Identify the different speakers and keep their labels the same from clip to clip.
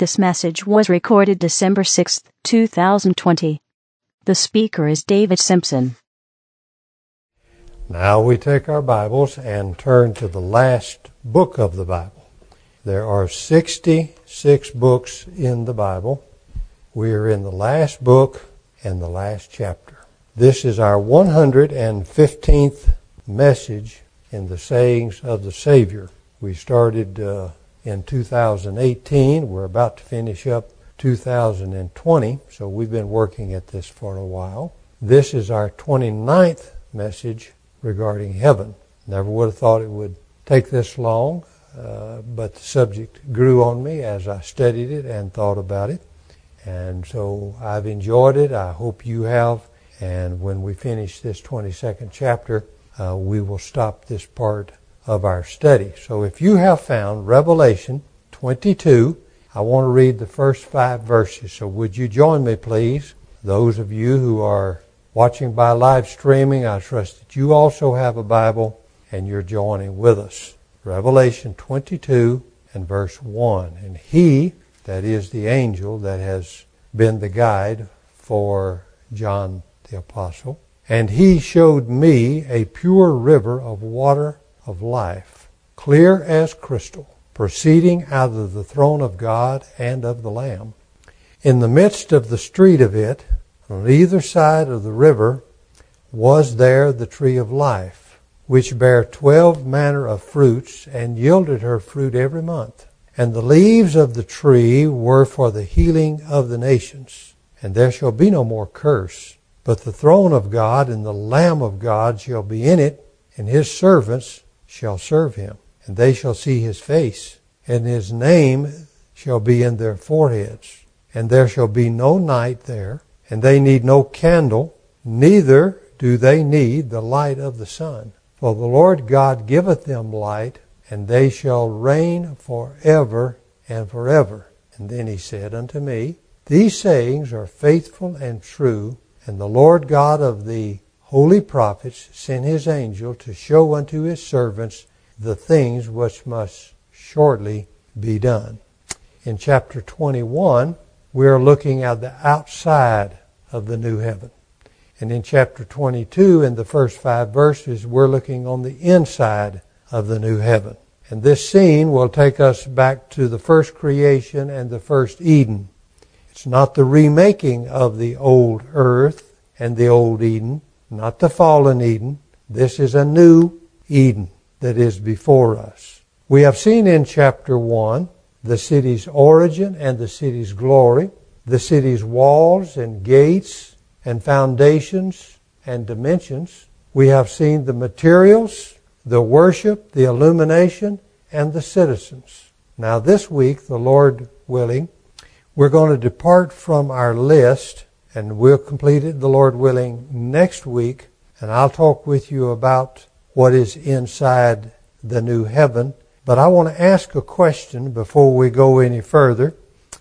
Speaker 1: This message was recorded December 6, 2020. The speaker is David Simpson.
Speaker 2: Now we take our Bibles and turn to the last book of the Bible. There are 66 books in the Bible. We are in the last book and the last chapter. This is our 115th message in the sayings of the Savior. We started in 2018. We're about to finish up 2020, so we've been working at this for a while. This is our 29th message regarding heaven. Never would have thought it would take this long, but the subject grew on me as I studied it and thought about it. And so I've enjoyed it. I hope you have. And when we finish this 22nd chapter, we will stop this part of our study. So if you have found Revelation 22, I want to read the first 5 verses. So would you join me, please? Those of you who are watching by live streaming, I trust that you also have a Bible and you're joining with us. Revelation 22 and verse 1. And he, that is the angel that has been the guide for John the Apostle, and he showed me a pure river of water of life, clear as crystal, proceeding out of the throne of God and of the Lamb. In the midst of the street of it, on either side of the river, was there the tree of life, which bare 12 manner of fruits, and yielded her fruit every month. And the leaves of the tree were for the healing of the nations. And there shall be no more curse, but the throne of God and the Lamb of God shall be in it, and his servants shall serve him. And they shall see his face, and his name shall be in their foreheads. And there shall be no night there, and they need no candle, neither do they need the light of the sun. For the Lord God giveth them light, and they shall reign forever and forever. And then he said unto me, These sayings are faithful and true, and the Lord God of the holy prophets sent his angel to show unto his servants the things which must shortly be done. In chapter 21, we are looking at the outside of the new heaven. And in chapter 22, in the first 5 verses, we're looking on the inside of the new heaven. And this scene will take us back to the first creation and the first Eden. It's not the remaking of the old earth and the old Eden, not the fallen Eden. This is a new Eden that is before us. We have seen in chapter 1 the city's origin and the city's glory, the city's walls and gates and foundations and dimensions. We have seen the materials, the worship, the illumination, and the citizens. Now this week, the Lord willing, we're going to depart from our list, and we'll complete it, the Lord willing, next week. And I'll talk with you about what is inside the new heaven. But I want to ask a question before we go any further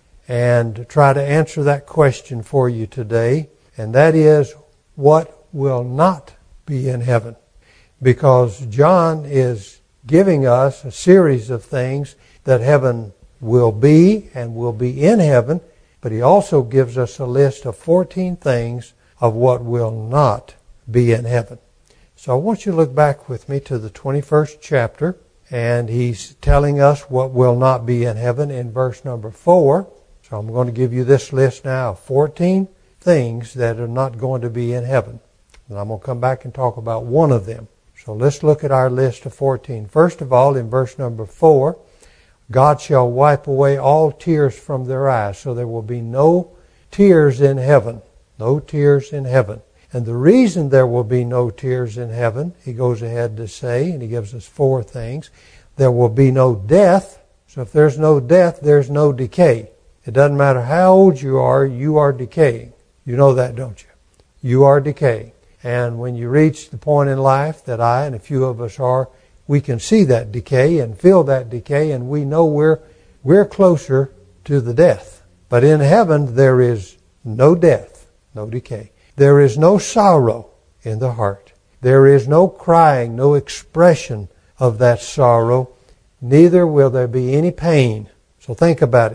Speaker 2: and try to answer that question for you today. And that is, what will not be in heaven? Because John is giving us a series of things that heaven will be and will be in heaven. But he also gives us a list of 14 things of what will not be in heaven. So I want you to look back with me to the 21st chapter, and he's telling us what will not be in heaven in verse number 4. So I'm going to give you this list now of 14 things that are not going to be in heaven. And I'm going to come back and talk about one of them. So let's look at our list of 14. First of all, in verse number 4, God shall wipe away all tears from their eyes. So there will be no tears in heaven. No tears in heaven. And the reason there will be no tears in heaven, he goes ahead to say, and he gives us 4 things. There will be no death. So if there's no death, there's no decay. It doesn't matter how old you are decaying. You know that, don't you? You are decaying. And when you reach the point in life that I and a few of us are, we can see that decay and feel that decay, and we know we're closer to the death. But in heaven, there is no death, no decay. There is no sorrow in the heart. There is no crying, no expression of that sorrow. Neither will there be any pain. So think about it.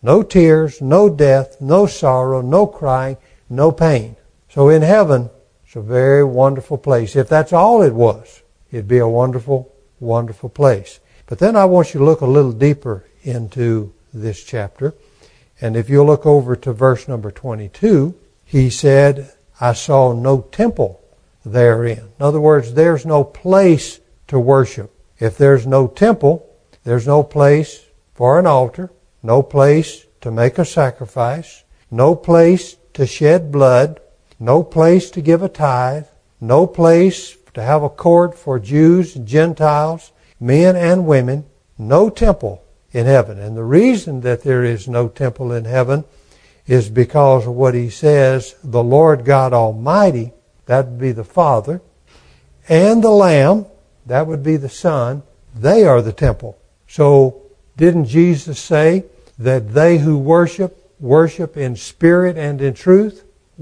Speaker 2: No tears, no death, no sorrow, no crying, no pain. So in heaven, it's a very wonderful place. If that's all it was, it'd be a wonderful, wonderful place. But then I want you to look a little deeper into this chapter. And if you look over to verse number 22, he said, I saw no temple therein. In other words, there's no place to worship. If there's no temple, there's no place for an altar, no place to make a sacrifice, no place to shed blood, no place to give a tithe, no place to have a court for Jews and Gentiles, men and women, no temple in heaven. And the reason that there is no temple in heaven is because of what he says, the Lord God Almighty, that would be the Father, and the Lamb, that would be the Son, they are the temple. So didn't Jesus say that they who worship in spirit and in truth?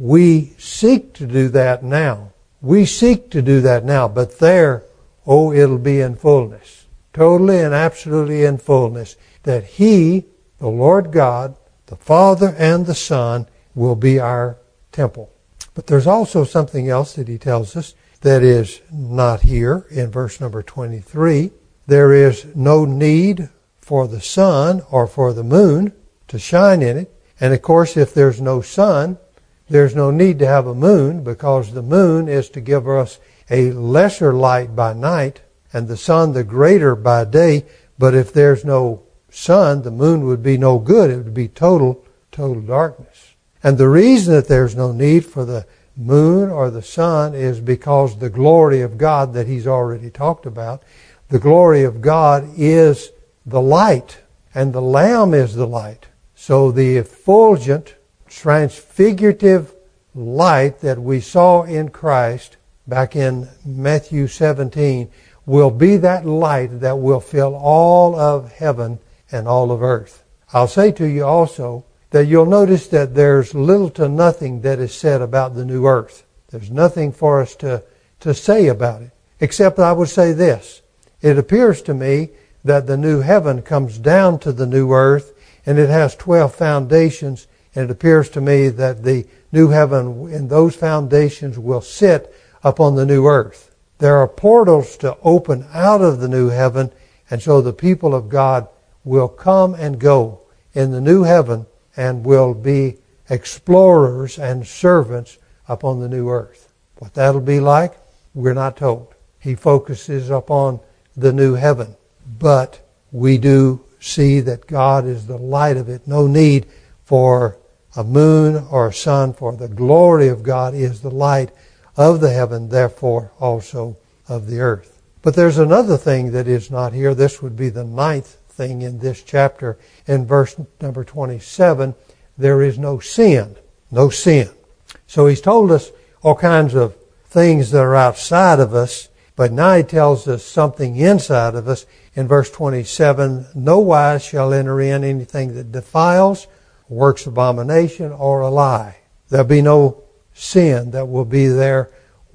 Speaker 2: We seek to do that now. We seek to do that now, but there, it'll be in fullness. Totally and absolutely in fullness. That He, the Lord God, the Father and the Son, will be our temple. But there's also something else that he tells us that is not here in verse number 23. There is no need for the sun or for the moon to shine in it. And of course, if there's no sun, there's no need to have a moon, because the moon is to give us a lesser light by night and the sun the greater by day. But if there's no sun, the moon would be no good. It would be total darkness. And the reason that there's no need for the moon or the sun is because the glory of God that he's already talked about, the glory of God is the light, and the Lamb is the light. So the effulgent, transfigurative light that we saw in Christ back in Matthew 17 will be that light that will fill all of heaven and all of earth. I'll say to you also that you'll notice that there's little to nothing that is said about the new earth. There's nothing for us to say about it, except I would say this. It appears to me that the new heaven comes down to the new earth, and it has 12 foundations, and it appears to me that the new heaven and those foundations will sit upon the new earth. There are portals to open out of the new heaven, and so the people of God will come and go in the new heaven and will be explorers and servants upon the new earth. What that'll be like, we're not told. He focuses upon the new heaven. But we do see that God is the light of it. No need for a moon or a sun, for the glory of God is the light of the heaven, therefore also of the earth. But there's another thing that is not here. This would be the ninth thing in this chapter. In verse number 27, there is no sin. No sin. So he's told us all kinds of things that are outside of us, but now he tells us something inside of us. In verse 27, no wise shall enter in anything that defiles, works abomination, or a lie. There'll be no sin that will be there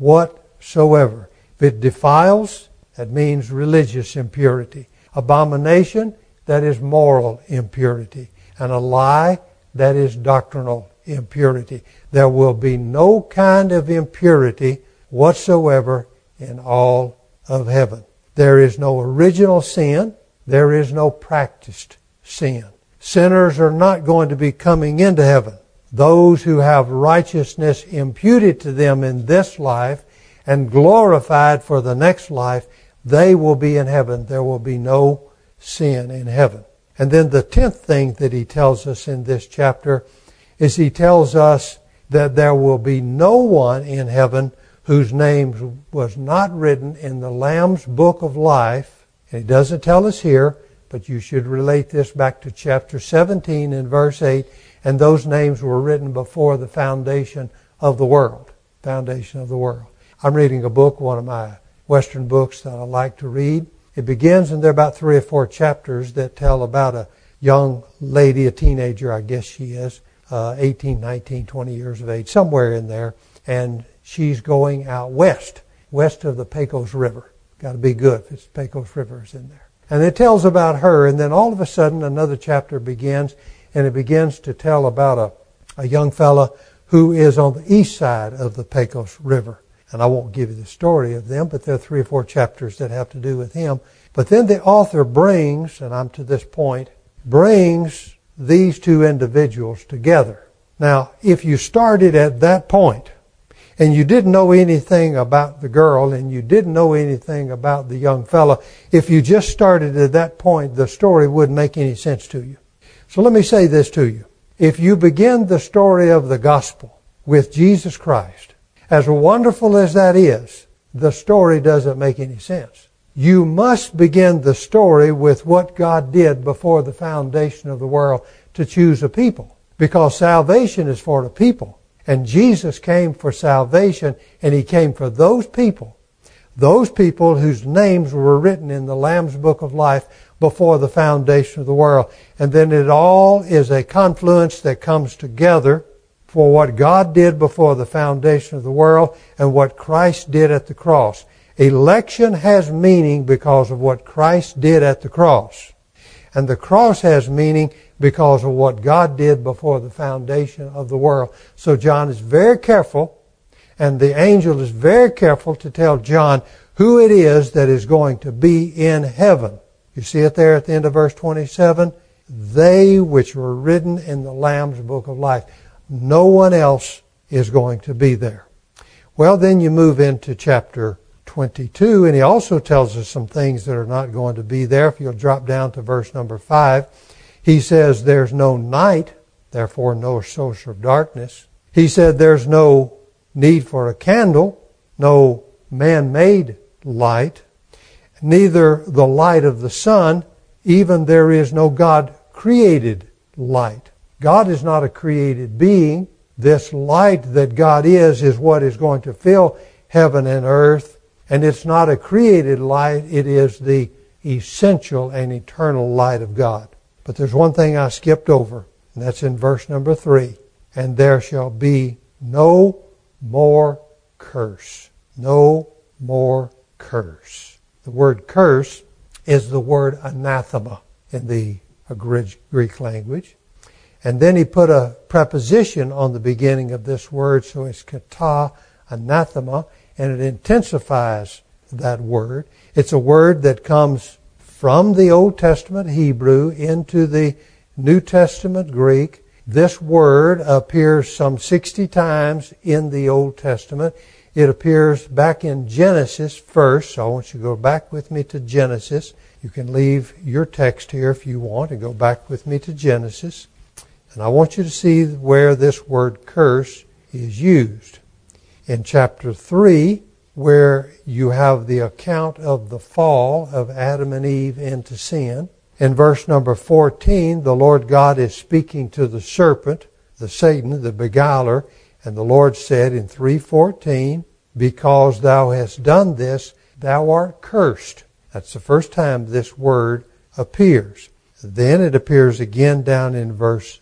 Speaker 2: whatsoever. If it defiles, that means religious impurity. Abomination, that is moral impurity. And a lie, that is doctrinal impurity. There will be no kind of impurity whatsoever in all of heaven. There is no original sin. There is no practiced sin. Sinners are not going to be coming into heaven. Those who have righteousness imputed to them in this life and glorified for the next life, they will be in heaven. There will be no sin in heaven. And then the 10th thing that he tells us in this chapter is he tells us that there will be no one in heaven whose name was not written in the Lamb's book of life. And he doesn't tell us here, but you should relate this back to chapter 17 and verse 8. And those names were written before the foundation of the world. Foundation of the world. I'm reading a book, one of my Western books that I like to read. It begins, and there are about 3 or 4 chapters that tell about a young lady, a teenager, I guess she is, 18, 19, 20 years of age, somewhere in there. And she's going out west of the Pecos River. Got to be good if it's Pecos River is in there. And it tells about her, and then all of a sudden another chapter begins, and it begins to tell about a young fella who is on the east side of the Pecos River. And I won't give you the story of them, but there are 3 or 4 chapters that have to do with him. But then the author brings, and I'm to this point, brings these two individuals together. Now, if you started at that point, and you didn't know anything about the girl, and you didn't know anything about the young fella, if you just started at that point, the story wouldn't make any sense to you. So let me say this to you. If you begin the story of the gospel with Jesus Christ, as wonderful as that is, the story doesn't make any sense. You must begin the story with what God did before the foundation of the world to choose a people. Because salvation is for the people. And Jesus came for salvation, and He came for those people whose names were written in the Lamb's Book of Life before the foundation of the world. And then it all is a confluence that comes together for what God did before the foundation of the world and what Christ did at the cross. Election has meaning because of what Christ did at the cross. And the cross has meaning because of what God did before the foundation of the world. So John is very careful, and the angel is very careful to tell John who it is that is going to be in heaven. You see it there at the end of verse 27? They which were written in the Lamb's Book of Life. No one else is going to be there. Well, then you move into chapter 22, and he also tells us some things that are not going to be there. If you'll drop down to verse number 5, he says there's no night, therefore no source of darkness. He said there's no need for a candle, no man-made light, neither the light of the sun, even there is no God-created light. God is not a created being. This light that God is what is going to fill heaven and earth. And it's not a created light. It is the essential and eternal light of God. But there's one thing I skipped over, and that's in verse number 3. And there shall be no more curse. No more curse. The word curse is the word anathema in the Greek language. And then he put a preposition on the beginning of this word, so it's kata, anathema, and it intensifies that word. It's a word that comes from the Old Testament Hebrew into the New Testament Greek. This word appears some 60 times in the Old Testament. It appears back in Genesis first, so I want you to go back with me to Genesis. You can leave your text here if you want and go back with me to Genesis. And I want you to see where this word curse is used. In chapter 3, where you have the account of the fall of Adam and Eve into sin. In verse number 14, the Lord God is speaking to the serpent, the Satan, the beguiler, and the Lord said in 3:14, because thou hast done this, thou art cursed. That's the first time this word appears. Then it appears again down in verse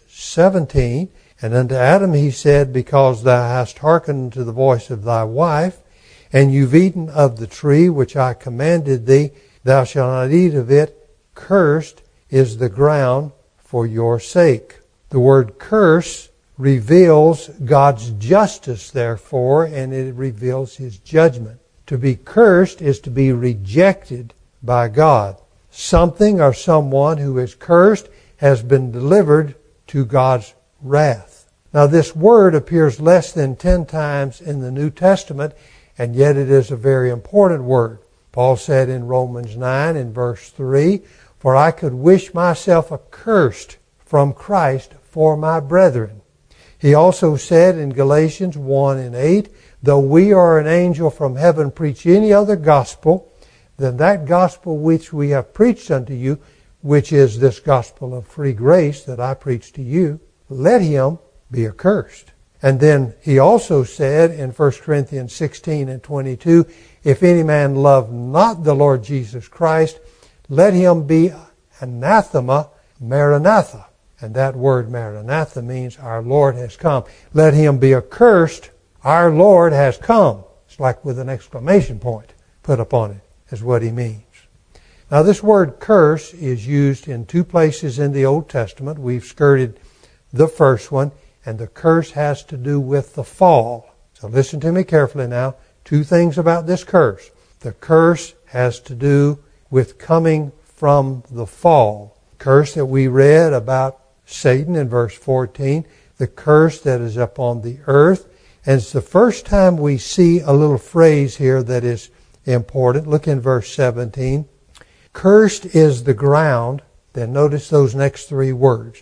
Speaker 2: 17, and unto Adam he said, because thou hast hearkened to the voice of thy wife, and you've eaten of the tree which I commanded thee, thou shalt not eat of it. Cursed is the ground for your sake. The word curse reveals God's justice, therefore, and it reveals His judgment. To be cursed is to be rejected by God. Something or someone who is cursed has been delivered to God's wrath. Now, this word appears less than 10 times in the New Testament, and yet it is a very important word. Paul said in Romans 9 in verse 3, for I could wish myself accursed from Christ for my brethren. He also said in Galatians 1 and 8, though we or an angel from heaven preach any other gospel than that gospel which we have preached unto you, which is this gospel of free grace that I preach to you, let him be accursed. And then he also said in 1 Corinthians 16 and 22, if any man love not the Lord Jesus Christ, let him be anathema, maranatha. And that word maranatha means our Lord has come. Let him be accursed, our Lord has come. It's like with an exclamation point put upon it, is what he means. Now this word curse is used in 2 places in the Old Testament. We've skirted the first one, and the curse has to do with the fall. So listen to me carefully now. Two things about this curse. The curse has to do with coming from the fall. Curse that we read about Satan in verse 14, the curse that is upon the earth. And it's the first time we see a little phrase here that is important. Look in verse 17. Cursed is the ground. Then notice those next three words.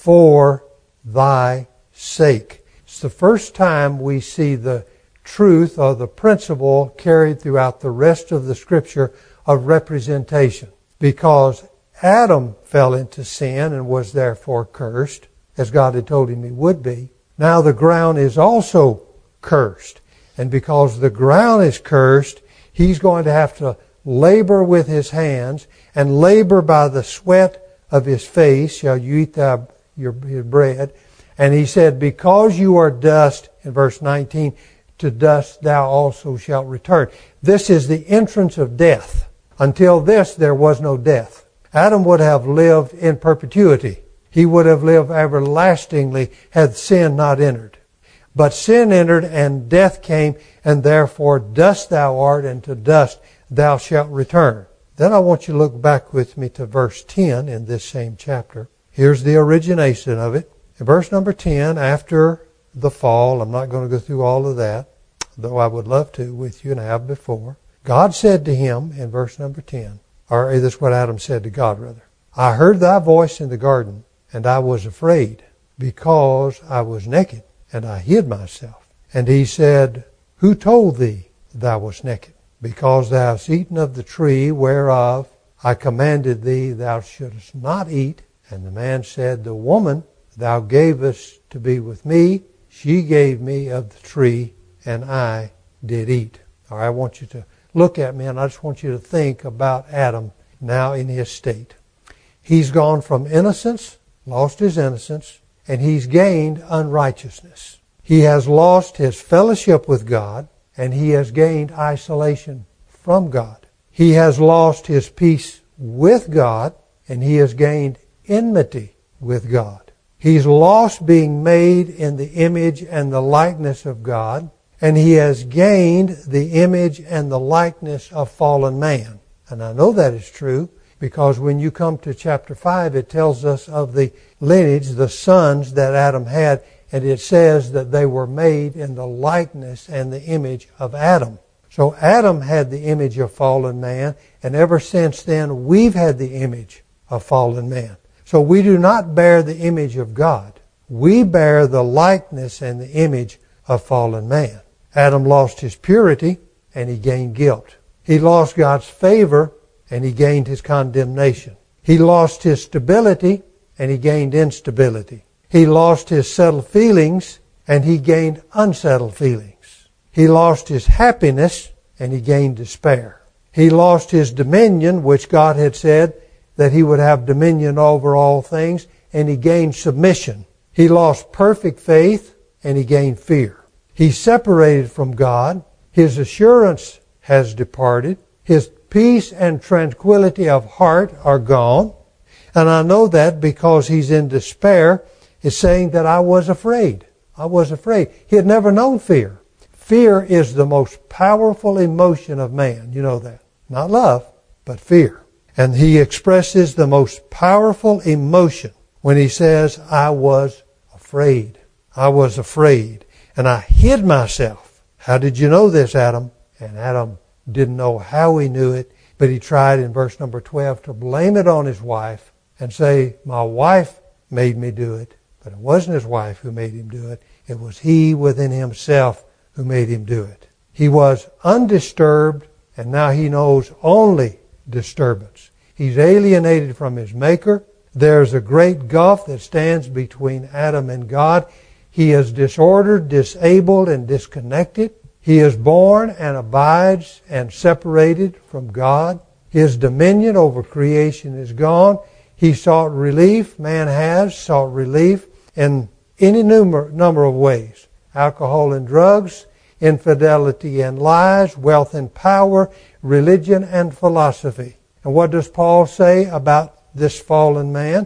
Speaker 2: For thy sake. It's the first time we see the truth or the principle carried throughout the rest of the Scripture of representation. Because Adam fell into sin and was therefore cursed, as God had told him he would be. Now the ground is also cursed. And because the ground is cursed, he's going to have to labor with his hands, and labor by the sweat of his face shall you eat your bread. And he said, because you are dust, in verse 19, to dust thou also shalt return. This is the entrance of death. Until this, there was no death. Adam would have lived in perpetuity. He would have lived everlastingly had sin not entered. But sin entered and death came, and therefore dust thou art, and to dust thou shalt return. Then I want you to look back with me to verse 10 in this same chapter. Here's the origination of it. In verse number 10, after the fall, I'm not going to go through all of that, though I would love to with you and I have before. God said to him in verse number 10, or this is what Adam said to God rather, I heard thy voice in the garden, and I was afraid, because I was naked, and I hid myself. And he said, who told thee thou wast naked? Because thou hast eaten of the tree whereof I commanded thee thou shouldest not eat. And the man said, the woman thou gavest to be with me, she gave me of the tree, and I did eat. All right, I want you to look at me, and I just want you to think about Adam now in his state. He's gone from innocence, lost his innocence, and he's gained unrighteousness. He has lost his fellowship with God, and he has gained isolation from God. He has lost his peace with God, and he has gained enmity with God. He's lost being made in the image and the likeness of God, and he has gained the image and the likeness of fallen man. And I know that is true because when you come to chapter 5, it tells us of the lineage, the sons that Adam had, and it says that they were made in the likeness and the image of Adam. So Adam had the image of fallen man, and ever since then we've had the image of fallen man. So we do not bear the image of God. We bear the likeness and the image of fallen man. Adam lost his purity, and he gained guilt. He lost God's favor, and he gained his condemnation. He lost his stability, and he gained instability. He lost his settled feelings, and he gained unsettled feelings. He lost his happiness, and he gained despair. He lost his dominion, which God had said that he would have dominion over all things, and he gained submission. He lost perfect faith, and he gained fear. He separated from God. His assurance has departed. His peace and tranquility of heart are gone. And I know that because he's in despair. Is saying that I was afraid. I was afraid. He had never known fear. Fear is the most powerful emotion of man. You know that. Not love, but fear. And he expresses the most powerful emotion when he says, I was afraid. I was afraid. And I hid myself. How did you know this, Adam? And Adam didn't know how he knew it, but he tried in verse number 12 to blame it on his wife and say, my wife made me do it. But it wasn't his wife who made him do it. It was he within himself who made him do it. He was undisturbed, and now he knows only disturbance. He's alienated from his Maker. There's a great gulf that stands between Adam and God. He is disordered, disabled, and disconnected. He is born and abides and separated from God. His dominion over creation is gone. He sought relief. Man has sought relief in any number of ways. Alcohol and drugs, infidelity and lies, wealth and power, religion and philosophy. And what does Paul say about this fallen man?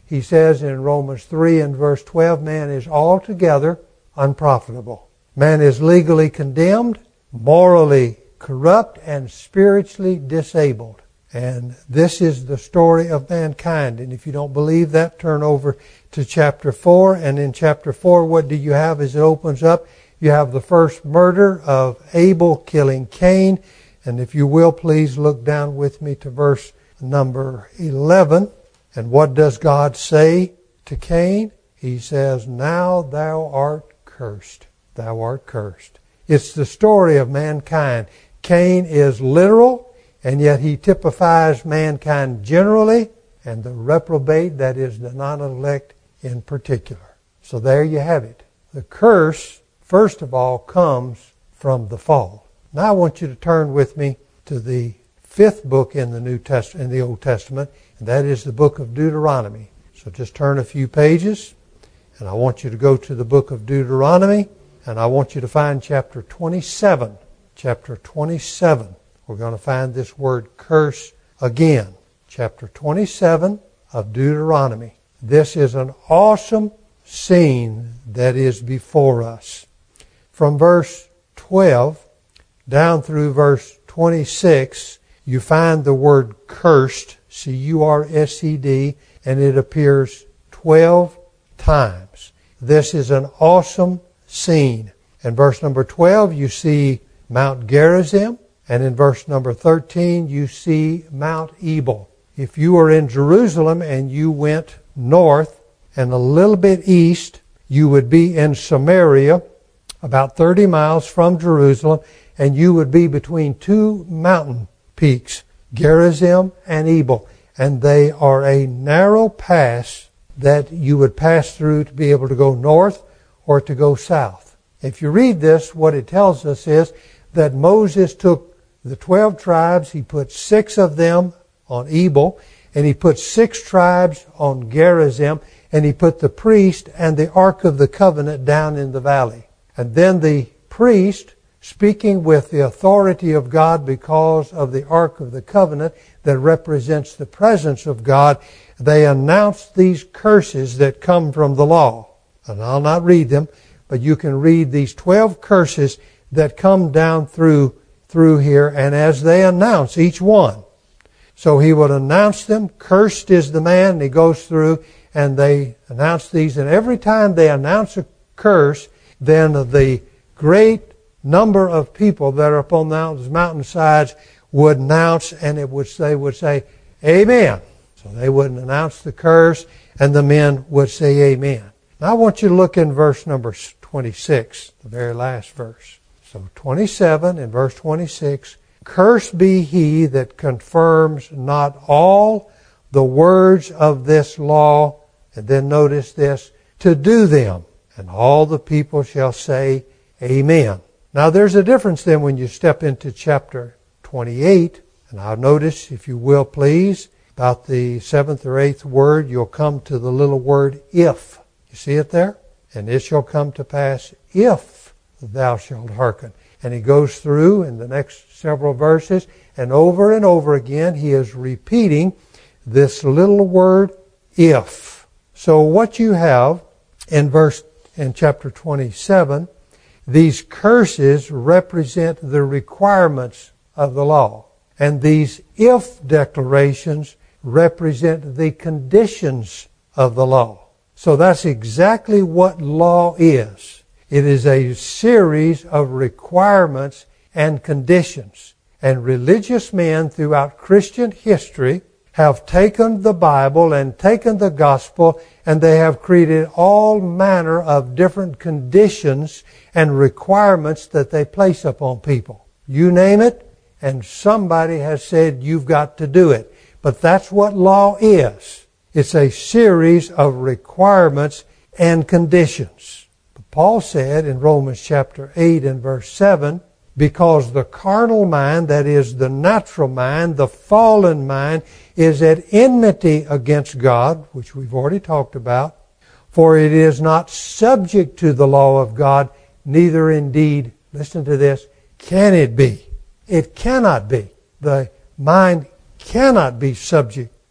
Speaker 2: he says in Romans 3 and verse 12, man is altogether unprofitable. Man is legally condemned, morally corrupt, and spiritually disabled. And this is the story of mankind. And if you don't believe that, turn over to chapter 4. And in chapter 4, what do you have as it opens up? You have the first murder of Abel killing Cain. And if you will, please look down with me to verse number 11. And what does God say to Cain? He says, now thou art cursed. Thou art cursed. It's the story of mankind. Cain is literal, and yet he typifies mankind generally, and the reprobate, that is the non-elect in particular. So there you have it. The curse, first of all, comes from the fall. Now I want you to turn with me to the fifth book in the New Testament, in the Old Testament, and that is the book of Deuteronomy. So just turn a few pages, and I want you to go to the book of Deuteronomy, and I want you to find chapter 27. Chapter 27. We're going to find this word curse again. Chapter 27 of Deuteronomy. This is an awesome scene that is before us. From verse 12 down through verse 26, you find the word cursed, C-U-R-S-E-D, and it appears 12 times. This is an awesome scene. In verse number 12, you see Mount Gerizim. And in verse number 13, you see Mount Ebal. If you were in Jerusalem and you went north and a little bit east, you would be in Samaria, about 30 miles from Jerusalem, and you would be between two mountain peaks, Gerizim and Ebal. And they are a narrow pass that you would pass through to be able to go north or to go south. If you read this, what it tells us is that Moses took the 12 tribes, he put 6 of them on Ebal, and he put 6 tribes on Gerizim, and he put the priest and the Ark of the Covenant down in the valley. And then the priest, speaking with the authority of God because of the Ark of the Covenant that represents the presence of God, they announced these curses that come from the law. And I'll not read them, but you can read these 12 curses that come down through here, and as they announce each one. So he would announce them, cursed is the man, and he goes through and they announce these, and every time they announce a curse, then the great number of people that are upon those mountainsides would announce, and they would say, Amen. So they wouldn't announce the curse, and the men would say Amen. Now I want you to look in verse number 26, the very last verse. So 27 and verse 26, cursed be he that confirms not all the words of this law, and then notice this, to do them, and all the people shall say Amen. Now there's a difference then when you step into chapter 28, and I'll notice, if you will please, about the 7th or 8th word, you'll come to the little word if. You see it there? And it shall come to pass if thou shalt hearken. And he goes through in the next several verses, and over again he is repeating this little word if. So what you have in chapter 27, these curses represent the requirements of the law. And these if declarations represent the conditions of the law. So that's exactly what law is. It is a series of requirements and conditions. And religious men throughout Christian history have taken the Bible and taken the gospel, and they have created all manner of different conditions and requirements that they place upon people. You name it, and somebody has said you've got to do it. But that's what law is. It's a series of requirements and conditions. Paul said in Romans chapter 8 and verse 7, because the carnal mind, that is the natural mind, the fallen mind, is at enmity against God, which we've already talked about, for it is not subject to the law of God, neither indeed, listen to this, can it be. It cannot be. The mind cannot be subject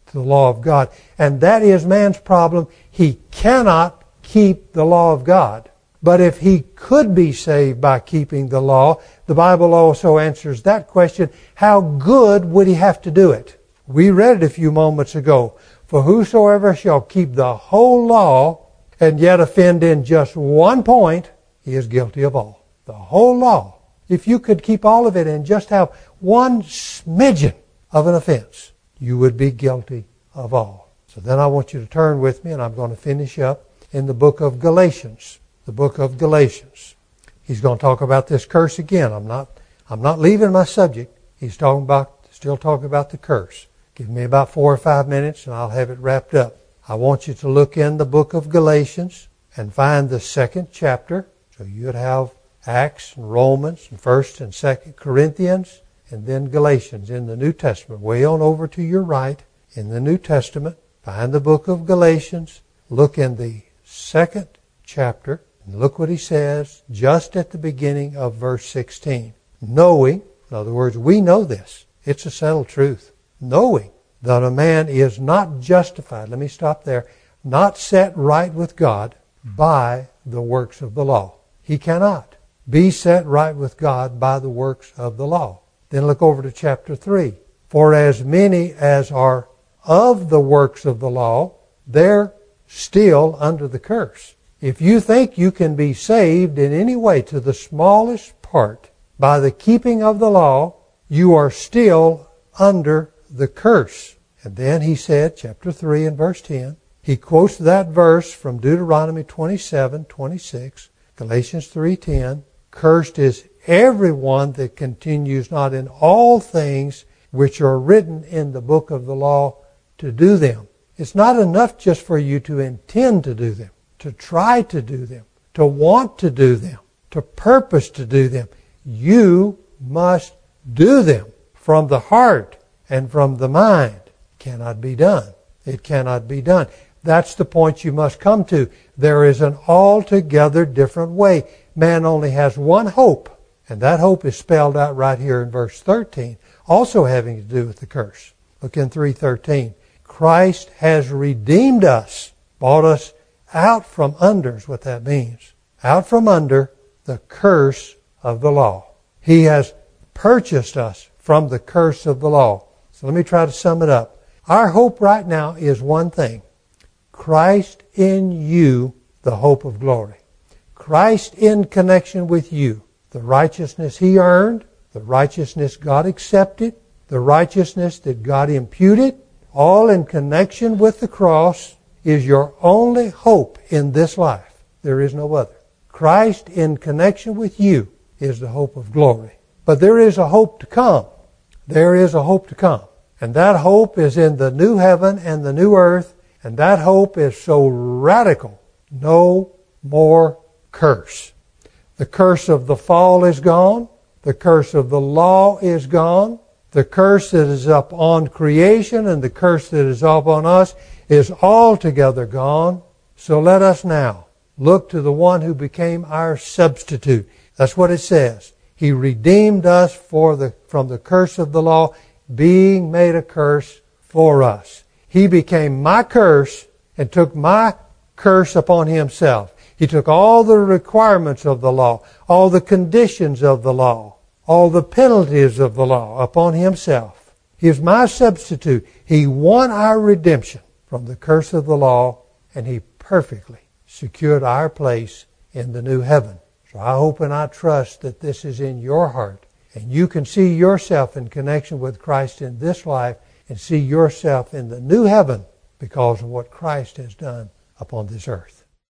Speaker 2: to the law of God. And that is man's problem. He cannot keep the law of God. But if he could be saved by keeping the law, the Bible also answers that question. How good would he have to do it? We read it a few moments ago. For whosoever shall keep the whole law and yet offend in just one point, he is guilty of all. The whole law. If you could keep all of it and just have one smidgen of an offense, you would be guilty of all. So then I want you to turn with me, and I'm going to finish up in the book of Galatians. The book of Galatians. He's going to talk about this curse again. I'm not leaving my subject. He's still talking about the curse. Give me about 4 or 5 minutes and I'll have it wrapped up. I want you to look in the book of Galatians and find the 2nd chapter. So you'd have Acts and Romans and 1st and 2nd Corinthians and then Galatians in the New Testament. Way on over to your right in the New Testament. Find the book of Galatians. Look in the 2nd chapter. And look what he says just at the beginning of verse 16. Knowing, in other words, we know this. It's a settled truth. Knowing that a man is not justified, let me stop there, not set right with God by the works of the law. He cannot be set right with God by the works of the law. Then look over to chapter 3. For as many as are of the works of the law, they're still under the curse. If you think you can be saved in any way to the smallest part by the keeping of the law, you are still under the curse. And then he said, chapter 3 and verse 10, he quotes that verse from Deuteronomy 27:26, Galatians 3:10, cursed is everyone that continues not in all things which are written in the book of the law to do them. It's not enough just for you to intend to do them, to try to do them, to want to do them, to purpose to do them. You must do them from the heart and from the mind. It cannot be done. It cannot be done. That's the point you must come to. There is an altogether different way. Man only has one hope, and that hope is spelled out right here in verse 13, also having to do with the curse. Look in 3:13. Christ has redeemed us, bought us out from under is what that means. Out from under the curse of the law. He has purchased us from the curse of the law. So let me try to sum it up. Our hope right now is one thing. Christ in you, the hope of glory. Christ in connection with you. The righteousness He earned, the righteousness God accepted, the righteousness that God imputed, all in connection with the cross, is your only hope in this life. There is no other. Christ in connection with you is the hope of glory. But there is a hope to come. There is a hope to come. And that hope is in the new heaven and the new earth. And that hope is so radical. No more curse. The curse of the fall is gone. The curse of the law is gone. The curse that is up on creation and the curse that is up on us is altogether gone. So let us now look to the one who became our substitute. That's what it says. He redeemed us from the curse of the law, being made a curse for us. He became my curse and took my curse upon Himself. He took all the requirements of the law, all the conditions of the law, all the penalties of the law upon Himself. He is my substitute. He won our redemption from the curse of the law, and He perfectly secured our place in the new heaven. So I hope and I trust that this is in your heart, and you can see yourself in connection with Christ in this life and see yourself in the new heaven because of what Christ has done upon this earth.